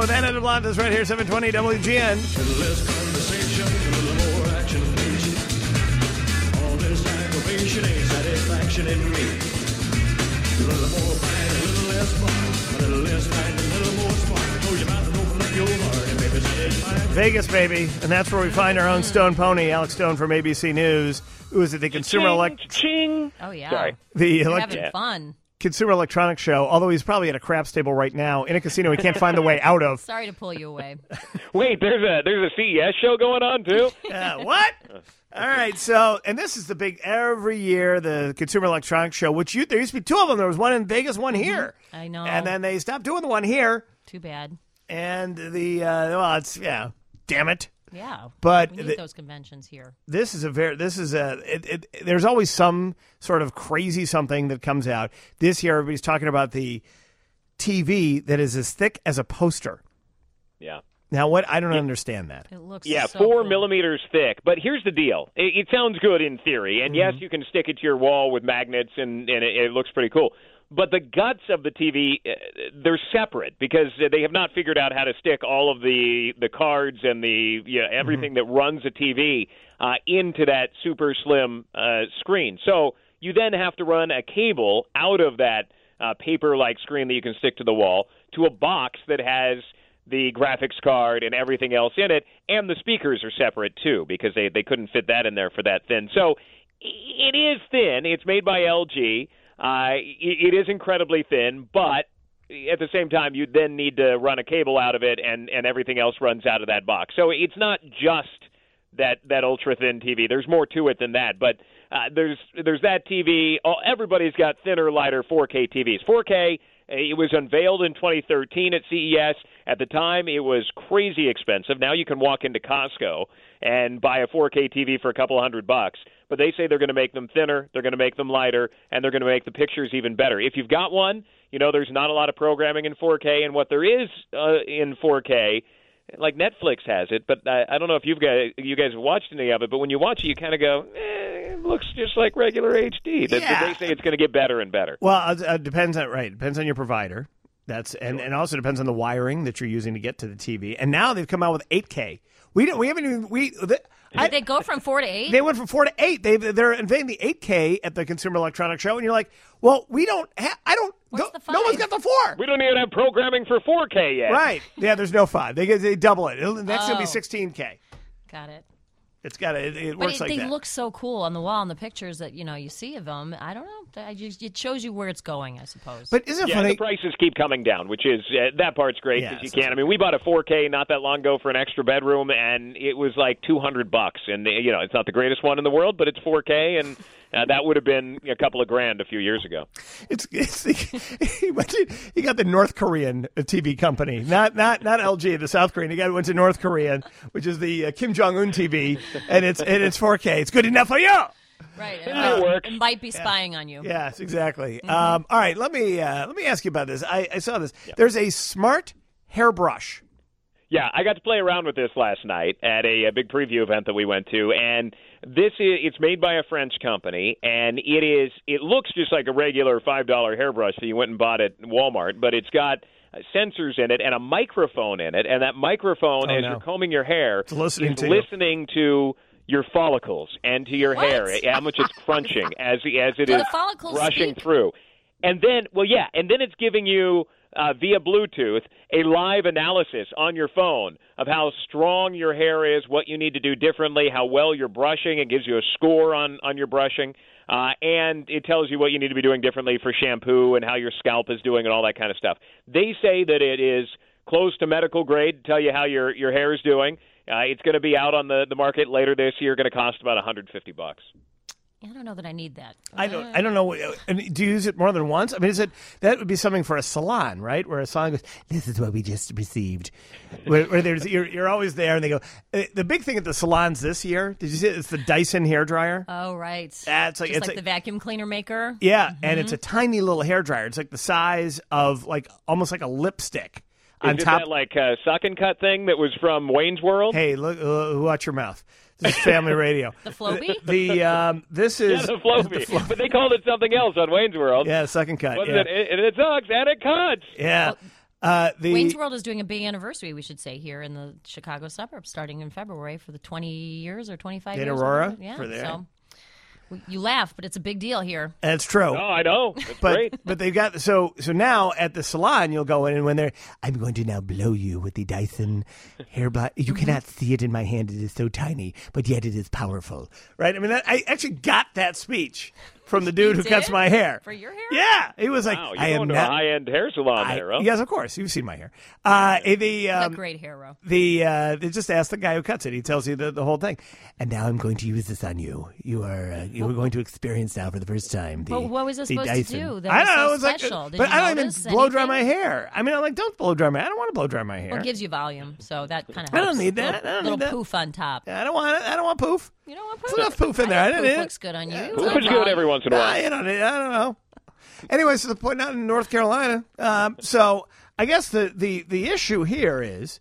with Anna DeBlantis right here, 720 WGN. A little less conversation, a little more action, please. All this aggravation ain't satisfaction in me. A little more fight, a little less fun. A little less fight, a little more spark. Close your mouth and open up your heart, and baby, say it's mine. Vegas, baby. And that's where we find our own Stone Pony, Alex Stone from ABC News, who is at the Consumer Ching. Oh, yeah. Sorry. You're having fun. Consumer Electronics Show, although he's probably at a crap stable right now in a casino he can't find the way out of. Sorry to pull you away. Wait, there's a CES show going on, too? What? All right, so, and this is the big, every year, the Consumer Electronics Show, which there used to be two of them. There was one in Vegas, one here. I know. And then they stopped doing the one here. Too bad. And damn it. Yeah, but we need those conventions here. There's always some sort of crazy something that comes out. This year, everybody's talking about the TV that is as thick as a poster. Yeah. Now, what? I don't understand that. It looks 4 cool. millimeters thick. But here's the deal. It sounds good in theory. And yes, you can stick it to your wall with magnets, and it looks pretty cool. But the guts of the TV, they're separate because they have not figured out how to stick all of the cards and everything that runs a TV into that super slim screen. So you then have to run a cable out of that paper-like screen that you can stick to the wall to a box that has the graphics card and everything else in it, and the speakers are separate too because they couldn't fit that in there for that thin. So it is thin. It's made by LG. It is incredibly thin, but at the same time, you then need to run a cable out of it, and everything else runs out of that box. So it's not just that ultra-thin TV. There's more to it than that, but there's that TV. Everybody's got thinner, lighter 4K TVs. 4K, it was unveiled in 2013 at CES. At the time, it was crazy expensive. Now you can walk into Costco and buy a 4K TV for a couple $100. But they say they're going to make them thinner, they're going to make them lighter, and they're going to make the pictures even better. If you've got one, there's not a lot of programming in 4K, and what there is in 4K, like Netflix has it, but I don't know if you guys have watched any of it, but when you watch it, you kind of go, it looks just like regular HD. They say it's going to get better and better. Well, it depends on your provider. And also depends on the wiring that you're using to get to the TV. And now they've come out with 8K. Did they go from 4 to 8? They went from 4 to 8. They're inventing the 8K at the Consumer Electronics Show, and you're like, well, we don't. Where's the 5? No one's got the 4. We don't even have programming for 4K yet. Right? Yeah, there's no 5. They double it. Next going to be 16K. Got it. It's got it works like that. They look so cool on the wall in the pictures that you see of them. I don't know. It shows you where it's going, I suppose. But isn't it funny? The prices keep coming down, which is that part's great because you can. I mean, we bought a 4K not that long ago for an extra bedroom, and it was like $200. And it's not the greatest one in the world, but it's 4K, and that would have been a couple of grand a few years ago. He got the North Korean TV company, not LG, the South Korean. The guy went to North Korea, which is the Kim Jong-un TV, and it's 4K. It's good enough for you. Right, it works. It might be spying on you. Yes, exactly. All right, let me ask you about this. I saw this. Yeah. There's a smart hairbrush. Yeah, I got to play around with this last night at a big preview event that we went to, and it's made by a French company, and it looks just like a regular $5 hairbrush that you went and bought at Walmart, but it's got sensors in it and a microphone in it, and that microphone, you're combing your hair, is listening to your follicles and to your hair, how much it's crunching as it is rushing through. And then, it's giving you, via Bluetooth, a live analysis on your phone of how strong your hair is, what you need to do differently, how well you're brushing. It gives you a score on your brushing. And it tells you what you need to be doing differently for shampoo and how your scalp is doing and all that kind of stuff. They say that it is close to medical grade to tell you how your hair is doing. It's going to be out on the market later this year, going to cost about $150. I don't know that I need that. I don't know. Do you use it more than once? I mean, that would be something for a salon, right? Where a salon goes, "This is what we just received." where you're always there, and they go. The big thing at the salons this year, did you see it? It's the Dyson hairdryer. Oh, right. It's like the vacuum cleaner maker. Yeah, and it's a tiny little hairdryer. It's like the size of almost like a lipstick. Is it that like suck and cut thing that was from Wayne's World? Hey, look! Watch your mouth. This is family radio. The Flowbee? This is the Flowbee. But they called it something else on Wayne's World. Yeah, suck and cut. Wasn't it? And it sucks and it cuts. Yeah. Wayne's World is doing a big anniversary, we should say, here in the Chicago suburbs, starting in February for the 20 years or 25 In years. Aurora? Yeah, For there. so you laugh, but it's a big deal here. That's true. Oh, I know. That's But great. but they've got so now at the salon you'll go in and when they're I'm going to now blow you with the Dyson hair blow. You cannot see it in my hand. It is so tiny, but yet it is powerful. Right? I mean, I actually got that speech from the dude You who cuts did? my hair. For your hair? Yeah, he was like, Wow, I you're am going to not. a high-end hair salon there, huh? Yes, of course. You've seen my hair. You got great hair, Ro. They just ask the guy who cuts it. He tells you the whole thing. And now I'm going to use this on you. You are going to experience now for the first time. But what was it the supposed Dyson. to do that I was don't so know. It was special? like, Did but you I don't even notice blow dry my anything? hair. I mean, I'm like, don't blow dry my. I don't want to blow dry my hair. Well, it gives you volume, so that kind of I helps. don't need that. I don't little need that. poof on top. I don't want it. I don't want poof. You know what? There's enough poof in there. I think didn't. Poof looks good on you. Yeah, It's Poof no is good problem. every once in a while. I don't know. Anyway, so the point out in North Carolina. So I guess the issue here is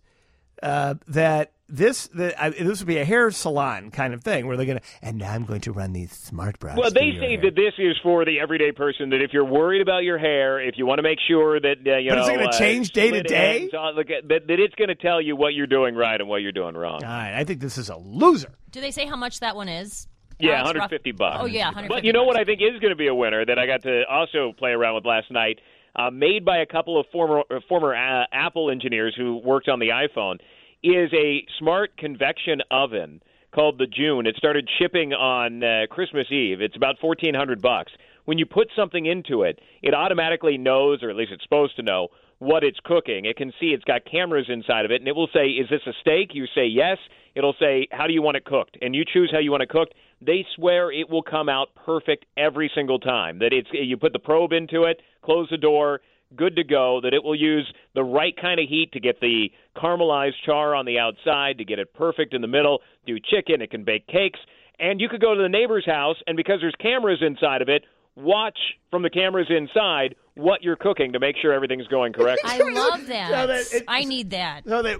that this would be a hair salon kind of thing where they're gonna and now I'm going to run these smart bras. Well, through they your say hair. that this is for the everyday person. That if you're worried about your hair, if you want to make sure that you But know, is it gonna change day to split day? ends, that it's going to tell you what you're doing right and what you're doing wrong. All right, I think this is a loser. Do they say how much that one is? Yeah, Alex, rough- $150. Oh yeah, 150. But you know bucks. what I think is going to be a winner that I got to also play around with last night, made by a couple of former Apple engineers who worked on the iPhone, is a smart convection oven called the June. It started shipping on Christmas Eve. It's about $1,400. When you put something into it, it automatically knows, or at least it's supposed to know, what it's cooking. It can see it's got cameras inside of it, and it will say, is this a steak? You say yes. It'll say, how do you want it cooked? And you choose how you want it cooked. They swear it will come out perfect every single time. That you put the probe into it, close the door, good to go, that it will use the right kind of heat to get the caramelized char on the outside, to get it perfect in the middle, do chicken, it can bake cakes. And you could go to the neighbor's house, and because there's cameras inside of it, watch from the cameras inside what you're cooking to make sure everything's going correctly. I love that. So that it- I need that. So they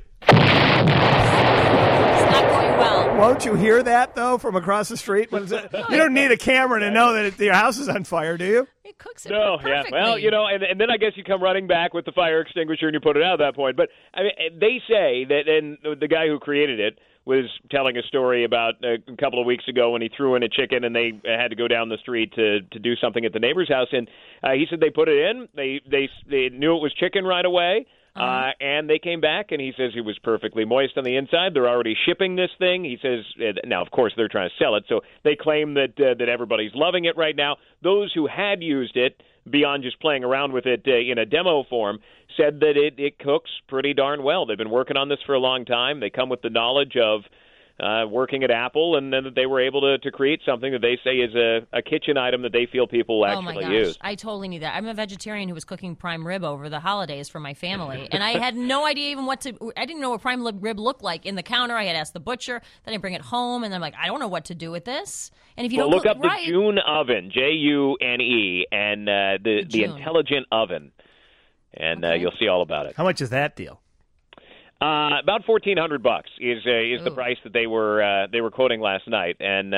It's not going well. won't you hear that though from across the street? When you don't need a camera to know that your house is on fire, do you? It cooks it No, yeah. perfectly. Well, you know, and then I guess you come running back with the fire extinguisher and you put it out at that point. But I mean, they say that, and the guy who created it was telling a story about a couple of weeks ago when he threw in a chicken and they had to go down the street to do something at the neighbor's house. And he said they put it in. They knew it was chicken right away. And they came back, and he says it was perfectly moist on the inside. They're already shipping this thing. He says, now, of course, they're trying to sell it, so they claim that everybody's loving it right now. Those who had used it, beyond just playing around with it in a demo form, said that it cooks pretty darn well. They've been working on this for a long time. They come with the knowledge of working at Apple, and then that they were able to create something that they say is a kitchen item that they feel people will Oh my actually gosh, use. I totally need that. I'm a vegetarian who was cooking prime rib over the holidays for my family, and I had no idea even I didn't know what prime rib looked like in the counter. I had asked the butcher, then I bring it home, and I'm like, I don't know what to do with this. And if you Well, don't look cook up the right, June oven, June, and the June. intelligent oven, and Okay. you'll see all about it. How much is that deal? About $1,400 is the Ooh. price that they were quoting last night, and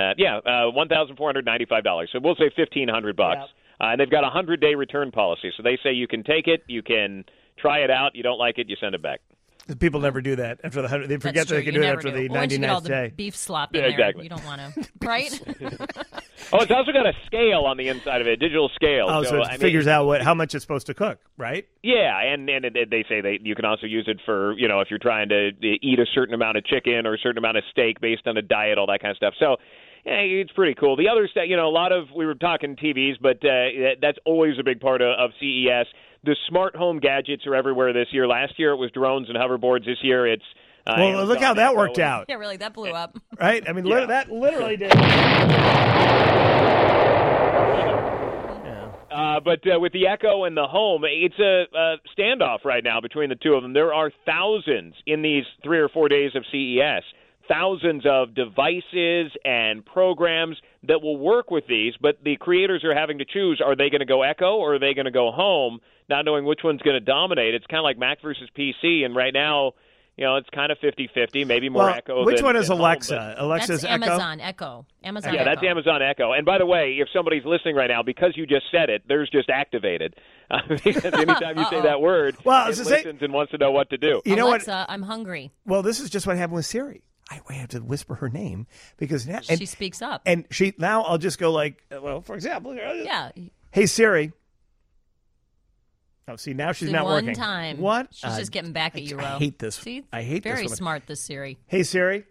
$1,495. So we'll say $1,500, and they've got a 100-day return policy. So they say you can take it, you can try it out. You don't like it, you send it back. People never do that after the 100. They forget that's that true. they can You do it never after do. the Well, once you get all 99th the day. beef slop in Yeah, there, exactly. you don't want to, right? Oh, it's also got a scale on the inside of it, a digital scale. Oh, so I it mean, figures out how much it's supposed to cook, right? Yeah, and they say you can also use it for, if you're trying to eat a certain amount of chicken or a certain amount of steak based on a diet, all that kind of stuff. So yeah, it's pretty cool. The other stuff, we were talking TVs, but that's always a big part of CES. The smart home gadgets are everywhere this year. Last year it was drones and hoverboards. This year it's Well, look how that worked out, Yeah, really, that blew up. right? I mean, Yeah. that literally did. But with the Echo and the Home, it's a standoff right now between the two of them. There are thousands in these 3 or 4 days of CES, thousands of devices and programs that will work with these, but the creators are having to choose, are they going to go Echo or are they going to go Home, not knowing which one's going to dominate. It's kind of like Mac versus PC, and right now, it's kind of 50-50, maybe more Well, Echo which than, one is than Home, Alexa? but- Alexa's That's Echo? Amazon Echo. Amazon Yeah, Echo. that's Amazon Echo. And by the way, if somebody's listening right now, because you just said it, theirs just activated. Because anytime you say that word, Well, I it was gonna say- listens and wants to know what to do. You know what? Alexa, I'm hungry. Well, this is just what happened with Siri. I have to whisper her name because now She speaks up. and she now I'll just go like, well, for example, Yeah. hey Siri. Oh, see now she's See, not one working. time. What? She's just getting back at you, Ro. I hate this. See? I hate Very this. One. smart, this Siri. Hey Siri.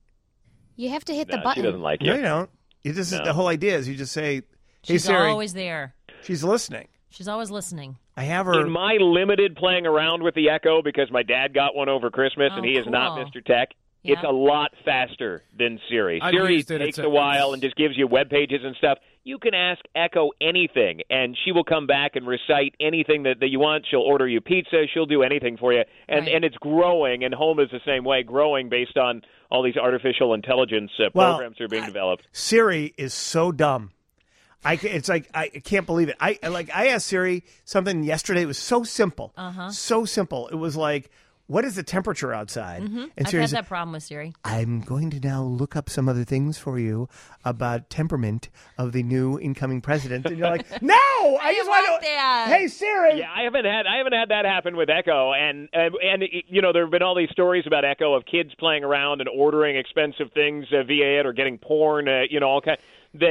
You have to hit No, the button. she doesn't like No, you. you don't. You just No. the whole idea is you just say, "Hey She's Siri." always there. She's listening. She's always listening. I have her. In my limited playing around with the Echo, because my dad got one over Christmas and Oh, he is not cool. Mr. Tech, it's Yeah. a lot faster than Siri. I've Siri used it. takes It's a while and just gives you web pages and stuff. You can ask Echo anything, and she will come back and recite anything that you want. She'll order you pizza. She'll do anything for you. And Right. and it's growing, and Home is the same way, growing based on all these artificial intelligence Well, programs that are being developed. Siri is so dumb. It's like I can't believe it. I asked Siri something yesterday. It was so simple. So simple. It was like, what is the temperature outside? And I've Siri had said, that problem with Siri. I'm going to now look up some other things for you about temperament of the new incoming president. And you're like, no, I just want want to. that. Hey Siri. Yeah, I haven't had that happen with Echo, and there have been all these stories about Echo of kids playing around and ordering expensive things via it or getting porn, all kind.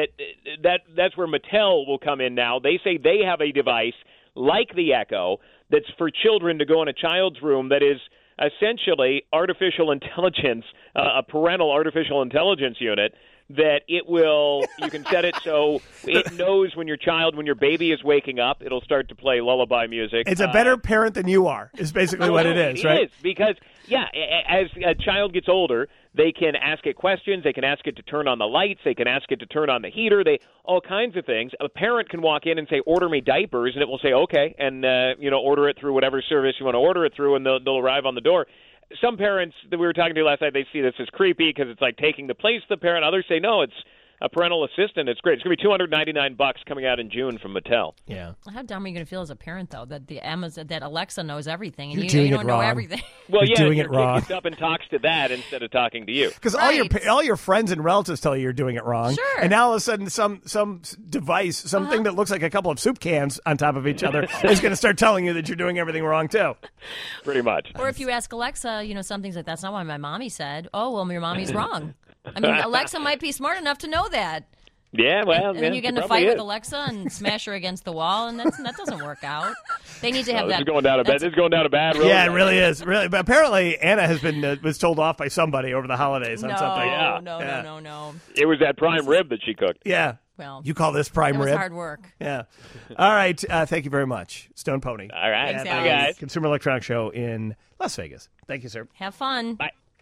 That's where Mattel will come in now. They say they have a device like the Echo that's for children to go in a child's room that is essentially artificial intelligence, a parental artificial intelligence unit. That you can set it so it knows when your baby is waking up, it'll start to play lullaby music. It's a better parent than you are, is basically what it is, right? It is, because, as a child gets older, they can ask it questions, they can ask it to turn on the lights, they can ask it to turn on the heater, all kinds of things. A parent can walk in and say, order me diapers, and it will say, okay, and, order it through whatever service you want to order it through, and they'll arrive on the door. Some parents that we were talking to last night, they see this as creepy because it's like taking the place of the parent. Others say, no, it's a parental assistant. It's great. It's going to be $299 coming out in June from Mattel. Yeah. How dumb are you going to feel as a parent, though, that that Alexa knows everything and You're you doing don't it know wrong. everything? Well, You're doing your it kid wrong. gets up and talks to that instead of talking to you. Because Right. all your friends and relatives tell you you're doing it wrong, Sure. and now all of a sudden some device, something that looks like a couple of soup cans on top of each other, is going to start telling you that you're doing everything wrong too. Pretty much. Or if you ask Alexa, something's like, that's not what my mommy said. Oh, well, your mommy's wrong. I mean, Alexa might be smart enough to know that. Yeah, well, And then you get in a probably fight is. with Alexa and smash her against the wall, and that doesn't work out. They need to have This that. is going down a bad. that's- This is going down a bad road. Yeah, it really is. Really, but apparently Anna has been was told off by somebody over the holidays on No, something. Yeah. no. It was that prime rib that she cooked. Yeah. Well, You call this prime it was rib? hard work. Yeah. All right. Thank you very much, Stone Pony. All right, Thanks, bye Alex. guys. Consumer Electronics Show in Las Vegas. Thank you, sir. Have fun.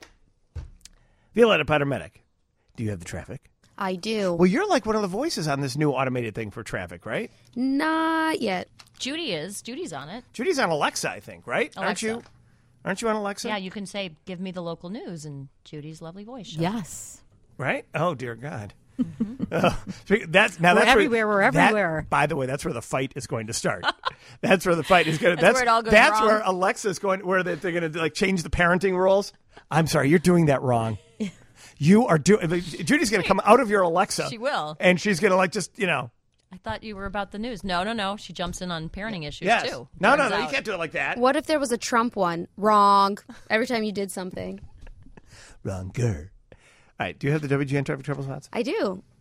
Violetta Patermedic. Do you have the traffic? I do. Well, you're like one of the voices on this new automated thing for traffic, right? Not yet. Judy is. Judy's on it. Judy's on Alexa, I think, right? Aren't Alexa. you? Aren't you on Alexa? Yeah, you can say, give me the local news, and Judy's lovely voice. Show. Yes. Right? Oh dear God. Mm-hmm. That's We're everywhere, we're everywhere. By the way, that's where the fight is going to start. That's where the fight is going to. That's where it all goes That's wrong. where Alexa's going. Where they're going to like change the parenting rules. I'm sorry, you're doing that wrong. You are doing. Judy's going to come out of your Alexa. She will. and she's going to like just I thought you were about the news. No. She jumps in on parenting issues, yes. too. No, Turns you out. can't do it like that. What if there was a Trump one? Wrong. Every time you did something. Wronger. All right. Do you have the WGN traffic trouble spots? I do.